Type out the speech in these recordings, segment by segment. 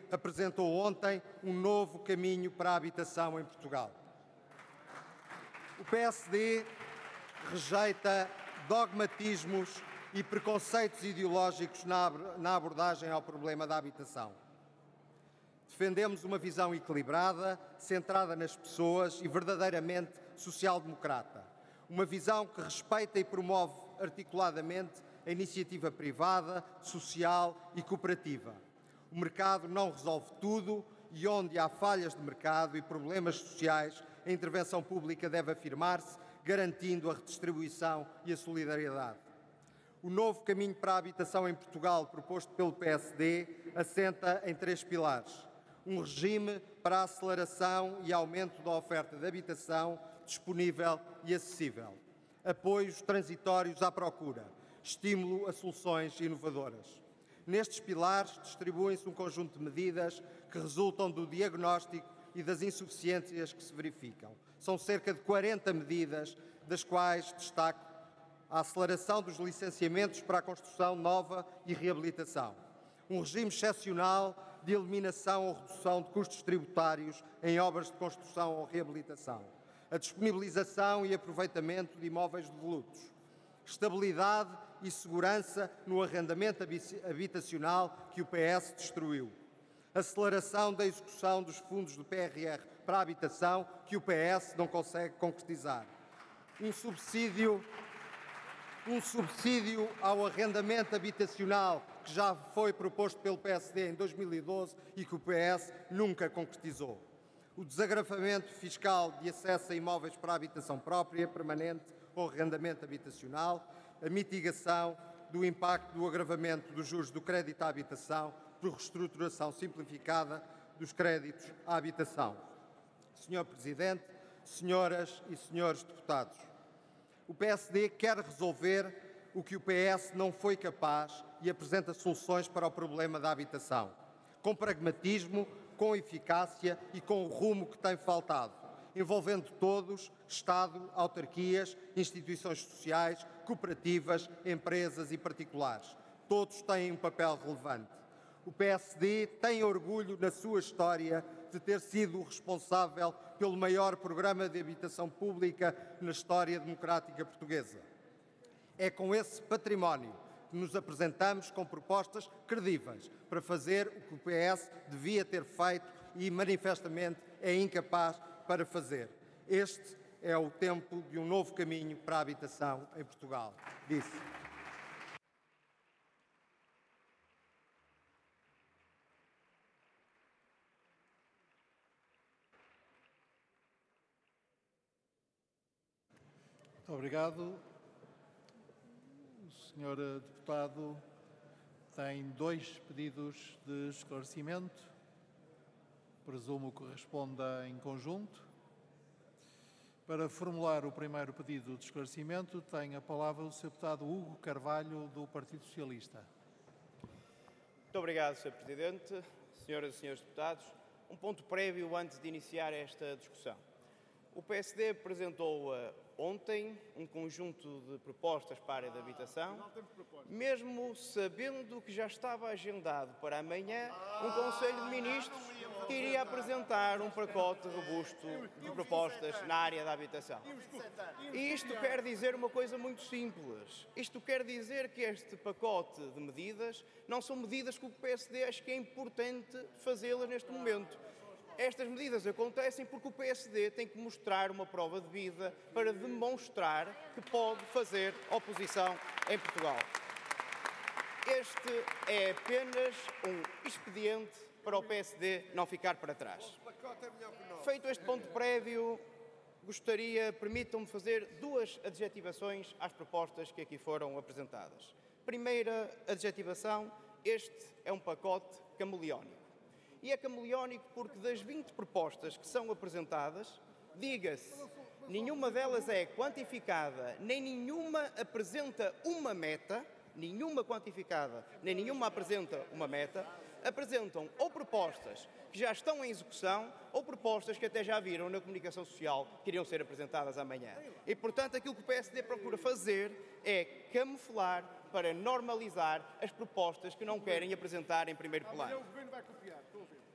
apresentou ontem um novo caminho para a habitação em Portugal. O PSD rejeita dogmatismos e preconceitos ideológicos na abordagem ao problema da habitação. Defendemos uma visão equilibrada, centrada nas pessoas e verdadeiramente social-democrata. Uma visão que respeita e promove articuladamente a iniciativa privada, social e cooperativa. O mercado não resolve tudo e onde há falhas de mercado e problemas sociais, a intervenção pública deve afirmar-se, garantindo a redistribuição e a solidariedade. O novo caminho para a habitação em Portugal, proposto pelo PSD, assenta em 3 pilares. Um regime para a aceleração e aumento da oferta de habitação disponível e acessível. Apoios transitórios à procura. Estímulo a soluções inovadoras. Nestes pilares distribuem-se um conjunto de medidas que resultam do diagnóstico e das insuficiências que se verificam. São cerca de 40 medidas, das quais destaco a aceleração dos licenciamentos para a construção nova e reabilitação. Um regime excepcional de eliminação ou redução de custos tributários em obras de construção ou reabilitação. A disponibilização e aproveitamento de imóveis devolutos. Estabilidade e segurança no arrendamento habitacional que o PS destruiu. Aceleração da execução dos fundos do PRR para a habitação que o PS não consegue concretizar. Um subsídio ao arrendamento habitacional que já foi proposto pelo PSD em 2012 e que o PS nunca concretizou. O desagravamento fiscal de acesso a imóveis para a habitação própria, permanente ou arrendamento habitacional, a mitigação do impacto do agravamento dos juros do crédito à habitação por reestruturação simplificada dos créditos à habitação. Senhor Presidente, senhoras e senhores deputados, o PSD quer resolver o que o PS não foi capaz e apresenta soluções para o problema da habitação, com pragmatismo, com eficácia e com o rumo que tem faltado, envolvendo todos, Estado, autarquias, instituições sociais, cooperativas, empresas e particulares. Todos têm um papel relevante. O PSD tem orgulho na sua história de ter sido o responsável pelo maior programa de habitação pública na história democrática portuguesa. É com esse património que nos apresentamos com propostas credíveis para fazer o que o PS devia ter feito e manifestamente é incapaz para fazer. Este é o tempo de um novo caminho para a habitação em Portugal, disse. Muito obrigado. O senhor deputado tem 2 pedidos de esclarecimento. Presumo que responda em conjunto. Para formular o primeiro pedido de esclarecimento, tem a palavra o Sr. Deputado Hugo Carvalho, do Partido Socialista. Muito obrigado, Sr. Presidente. Senhoras e senhores deputados, um ponto prévio antes de iniciar esta discussão. O PSD apresentou ontem um conjunto de propostas para a área da habitação, mesmo sabendo que já estava agendado para amanhã um Conselho de Ministros que iria apresentar um pacote robusto de propostas na área da habitação. E isto quer dizer uma coisa muito simples. Isto quer dizer que este pacote de medidas não são medidas que o PSD acha que é importante fazê-las neste momento. Estas medidas acontecem porque o PSD tem que mostrar uma prova de vida para demonstrar que pode fazer oposição em Portugal. Este é apenas um expediente para o PSD não ficar para trás. Feito este ponto prévio, permitam-me fazer 2 adjetivações às propostas que aqui foram apresentadas. Primeira adjetivação, este é um pacote camaleónico. E é camaleónico porque das 20 propostas que são apresentadas, diga-se, nenhuma delas é quantificada, nem nenhuma apresenta uma meta, nenhuma quantificada, nem nenhuma apresenta uma meta, apresentam ou propostas que já estão em execução ou propostas que até já viram na comunicação social que iriam ser apresentadas amanhã. E, portanto, aquilo que o PSD procura fazer é camuflar para normalizar as propostas que não querem apresentar em primeiro plano. O governo vai copiar, estou a ouvir.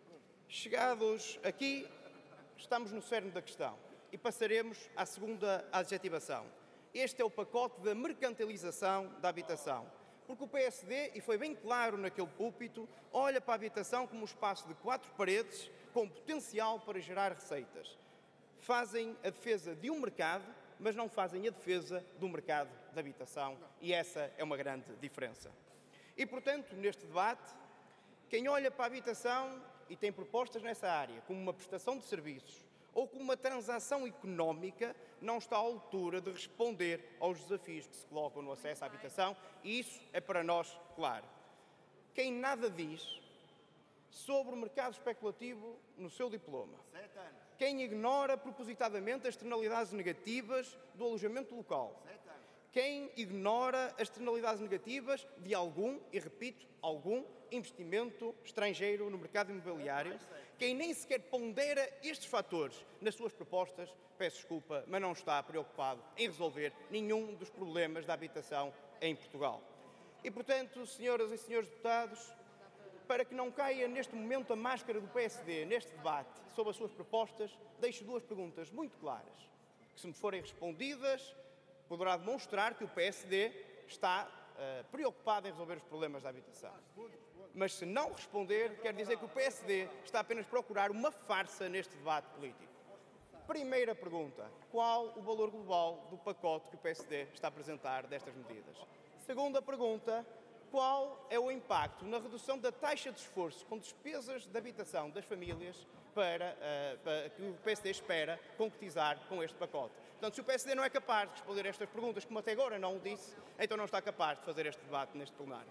Chegados aqui, estamos no cerne da questão e passaremos à segunda adjetivação. Este é o pacote da mercantilização da habitação. Porque o PSD, e foi bem claro naquele púlpito, olha para a habitação como um espaço de 4 paredes com potencial para gerar receitas. Fazem a defesa de um mercado, mas não fazem a defesa do mercado da habitação, e essa é uma grande diferença. E, portanto, neste debate, quem olha para a habitação e tem propostas nessa área como uma prestação de serviços ou como uma transação económica, não está à altura de responder aos desafios que se colocam no acesso à habitação, e isso é para nós claro. Quem nada diz sobre o mercado especulativo no seu diploma, quem ignora propositadamente as externalidades negativas do alojamento local, quem ignora as externalidades negativas de algum, e repito, algum investimento estrangeiro no mercado imobiliário, quem nem sequer pondera estes fatores nas suas propostas, peço desculpa, mas não está preocupado em resolver nenhum dos problemas da habitação em Portugal. E, portanto, senhoras e senhores deputados, para que não caia neste momento a máscara do PSD neste debate sobre as suas propostas, deixo 2 perguntas muito claras, que, se me forem respondidas, poderá demonstrar que o PSD está preocupado em resolver os problemas da habitação. Mas se não responder, quer dizer que o PSD está apenas a procurar uma farsa neste debate político. Primeira pergunta: qual o valor global do pacote que o PSD está a apresentar destas medidas? Segunda pergunta: qual é o impacto na redução da taxa de esforço com despesas de habitação das famílias para que o PSD espera concretizar com este pacote? Portanto, se o PSD não é capaz de responder a estas perguntas, como até agora não o disse, então não está capaz de fazer este debate neste plenário.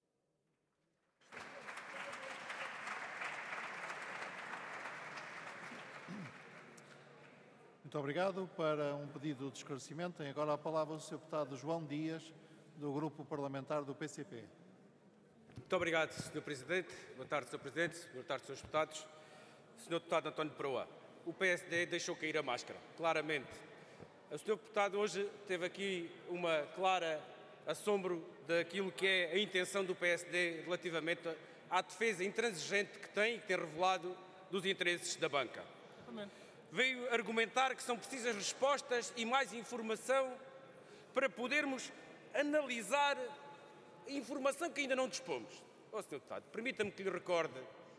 Muito obrigado. Para um pedido de esclarecimento, tem agora a palavra o Sr. Deputado João Dias, do Grupo Parlamentar do PCP. Muito obrigado, Sr. Presidente. Boa tarde, Sr. Presidente. Boa tarde, Srs. Deputados. Sr. Deputado António Proa, o PSD deixou cair a máscara, claramente. O Sr. Deputado hoje teve aqui uma clara assombro daquilo que é a intenção do PSD relativamente à defesa intransigente que tem revelado dos interesses da banca. Veio argumentar que são precisas respostas e mais informação para podermos analisar a informação que ainda não dispomos. Sr. Deputado, permita-me que lhe recorde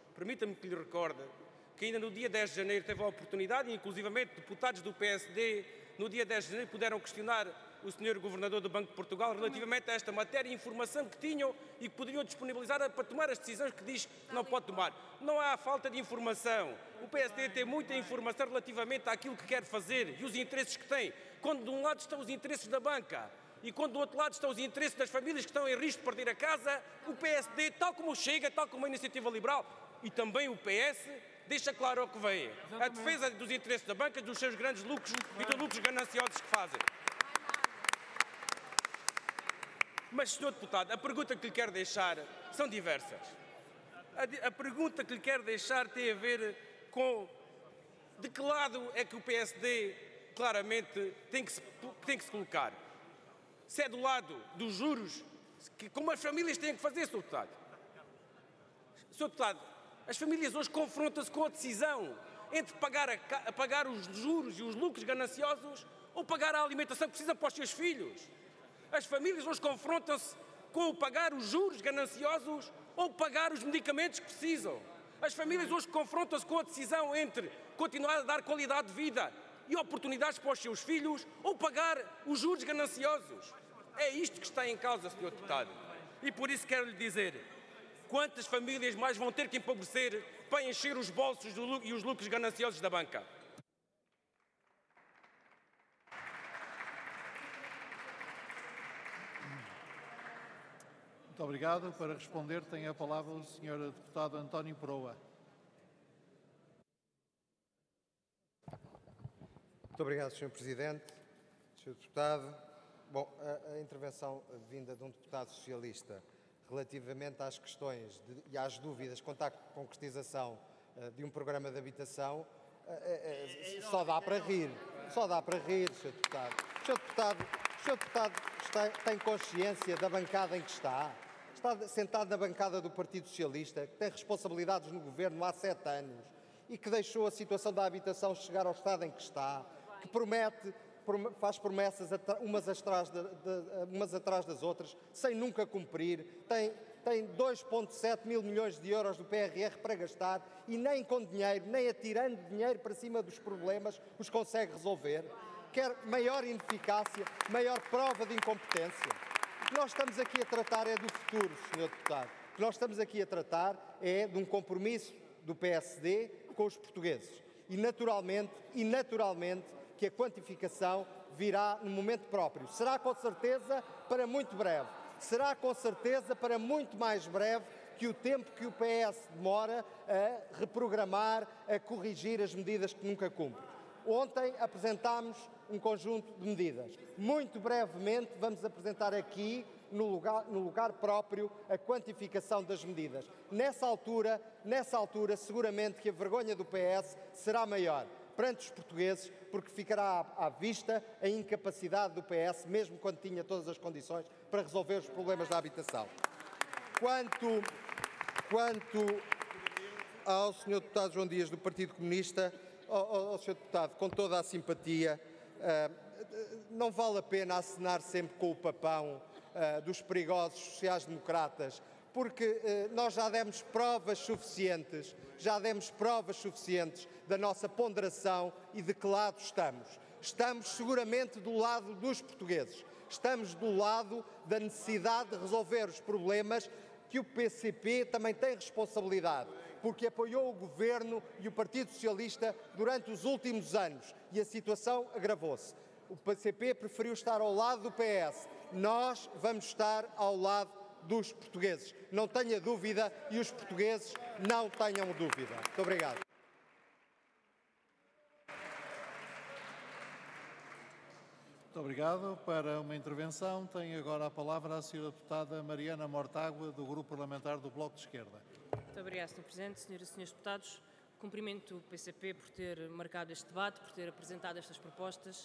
que ainda no dia 10 de janeiro teve a oportunidade, e inclusivamente deputados do PSD, no dia 10 de janeiro puderam questionar o Sr. Governador do Banco de Portugal relativamente a esta matéria e informação que tinham e que poderiam disponibilizar para tomar as decisões que diz que não pode tomar. Não há falta de informação. O PSD tem muita informação relativamente àquilo que quer fazer e os interesses que tem. Quando de um lado estão os interesses da banca e quando do outro lado estão os interesses das famílias que estão em risco de perder a casa, o PSD, tal como o Chega, tal como a Iniciativa Liberal e também o PS, deixa claro o que vem. A defesa dos interesses da banca, dos seus grandes lucros e dos lucros gananciosos que fazem. Mas, Sr. Deputado, a pergunta que lhe quero deixar são diversas. A pergunta que lhe quero deixar tem a ver com de que lado é que o PSD claramente tem que se colocar. Se é do lado dos juros, como as famílias têm que fazer, Sr. Deputado. Sr. Deputado, as famílias hoje confrontam-se com a decisão entre pagar os juros e os lucros gananciosos ou pagar a alimentação que precisam para os seus filhos. As famílias hoje confrontam-se com o pagar os juros gananciosos ou pagar os medicamentos que precisam. As famílias hoje confrontam-se com a decisão entre continuar a dar qualidade de vida e oportunidades para os seus filhos ou pagar os juros gananciosos. É isto que está em causa, Sr. Deputado. E por isso quero lhe dizer, quantas famílias mais vão ter que empobrecer para encher os bolsos e os lucros gananciosos da banca? Muito obrigado. Para responder, tem a palavra o Sr. Deputado António Proa. Muito obrigado, Sr. Presidente. Sr. Deputado, a intervenção vinda de um deputado socialista relativamente às questões e às dúvidas quanto à concretização de um programa de habitação, só dá para rir. Só dá para rir, Sr. Deputado. O Sr. Deputado tem consciência da bancada em que está? está sentado na bancada do Partido Socialista, que tem responsabilidades no governo há 7 anos e que deixou a situação da habitação chegar ao estado em que está, que faz promessas umas atrás das outras, sem nunca cumprir, tem 2,7 mil milhões de euros do PRR para gastar e nem com dinheiro, nem atirando dinheiro para cima dos problemas, os consegue resolver. Quer maior ineficácia, maior prova de incompetência. O que nós estamos aqui a tratar é do futuro, Sr. Deputado. O que nós estamos aqui a tratar é de um compromisso do PSD com os portugueses. E naturalmente que a quantificação virá no momento próprio. Será com certeza para muito breve. Será com certeza para muito mais breve que o tempo que o PS demora a reprogramar, a corrigir as medidas que nunca cumpre. Ontem apresentámos um conjunto de medidas. Muito brevemente vamos apresentar aqui, no lugar próprio, a quantificação das medidas. Nessa altura, seguramente que a vergonha do PS será maior perante os portugueses, porque ficará à vista a incapacidade do PS, mesmo quando tinha todas as condições para resolver os problemas da habitação. Quanto ao Sr. Deputado João Dias, do Partido Comunista, ao Sr. Deputado, com toda a simpatia, não vale a pena acenar sempre com o papão dos perigosos sociais-democratas, porque nós já demos provas suficientes da nossa ponderação e de que lado estamos. Estamos seguramente do lado dos portugueses. Estamos do lado da necessidade de resolver os problemas que o PCP também tem responsabilidade, porque apoiou o Governo e o Partido Socialista durante os últimos anos e a situação agravou-se. O PCP preferiu estar ao lado do PS. Nós vamos estar ao lado dos portugueses. Não tenha dúvida e os portugueses não tenham dúvida. Muito obrigado. Muito obrigado. Para uma intervenção, tem agora a palavra a Sra. Deputada Mariana Mortágua, do Grupo Parlamentar do Bloco de Esquerda. Muito obrigada, Sr. Presidente. Senhoras e Senhores Deputados, cumprimento o PCP por ter marcado este debate, por ter apresentado estas propostas.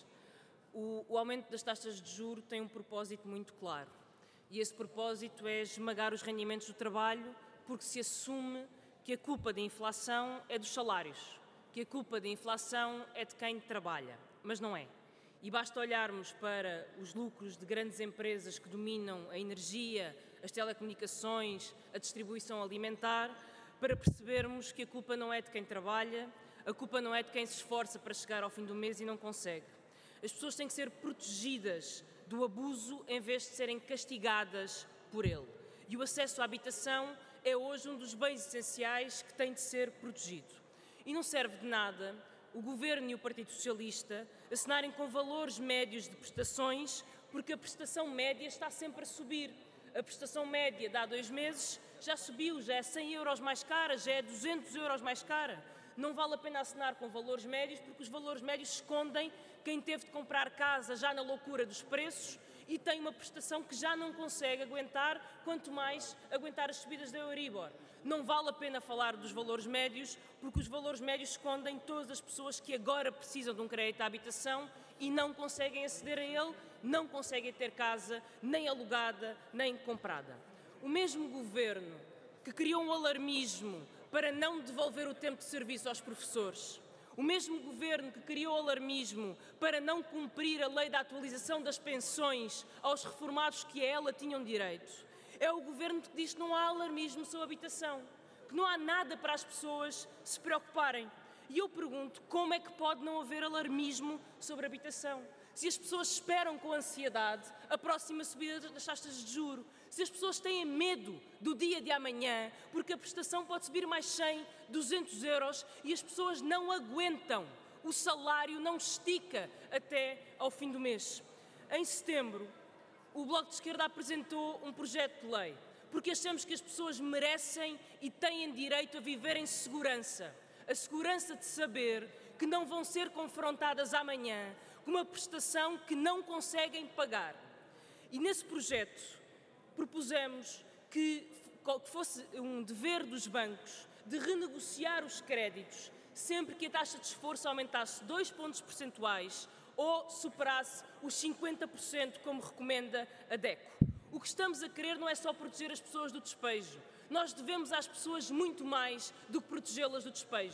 O aumento das taxas de juros tem um propósito muito claro. E esse propósito é esmagar os rendimentos do trabalho, porque se assume que a culpa da inflação é dos salários, que a culpa da inflação é de quem trabalha, mas não é. E basta olharmos para os lucros de grandes empresas que dominam a energia, as telecomunicações, a distribuição alimentar, para percebermos que a culpa não é de quem trabalha, a culpa não é de quem se esforça para chegar ao fim do mês e não consegue. As pessoas têm que ser protegidas do abuso em vez de serem castigadas por ele. E o acesso à habitação é hoje um dos bens essenciais que tem de ser protegido. E não serve de nada o Governo e o Partido Socialista assinarem com valores médios de prestações, porque a prestação média está sempre a subir. A prestação média de há 2 meses já subiu, já é 100 euros mais cara, já é 200 euros mais cara. Não vale a pena assinar com valores médios, porque os valores médios escondem quem teve de comprar casa já na loucura dos preços e tem uma prestação que já não consegue aguentar, quanto mais aguentar as subidas da Euribor. Não vale a pena falar dos valores médios, porque os valores médios escondem todas as pessoas que agora precisam de um crédito à habitação e não conseguem aceder a ele, não conseguem ter casa nem alugada, nem comprada. O mesmo Governo que criou um alarmismo para não devolver o tempo de serviço aos professores, o mesmo Governo que criou alarmismo para não cumprir a lei da atualização das pensões aos reformados que a ela tinham direito, é o Governo que diz que não há alarmismo sobre a habitação, que não há nada para as pessoas se preocuparem. E eu pergunto, como é que pode não haver alarmismo sobre a habitação? Se as pessoas esperam com ansiedade a próxima subida das taxas de juros, se as pessoas têm medo do dia de amanhã, porque a prestação pode subir mais 100, 200 euros e as pessoas não aguentam, o salário não estica até ao fim do mês. Em setembro, o Bloco de Esquerda apresentou um projeto de lei, porque achamos que as pessoas merecem e têm direito a viver em segurança. A segurança de saber que não vão ser confrontadas amanhã com uma prestação que não conseguem pagar. E nesse projeto propusemos que fosse um dever dos bancos de renegociar os créditos sempre que a taxa de esforço aumentasse 2 pontos percentuais ou superasse os 50%, como recomenda a DECO. O que estamos a querer não é só proteger as pessoas do despejo. Nós devemos às pessoas muito mais do que protegê-las do despejo.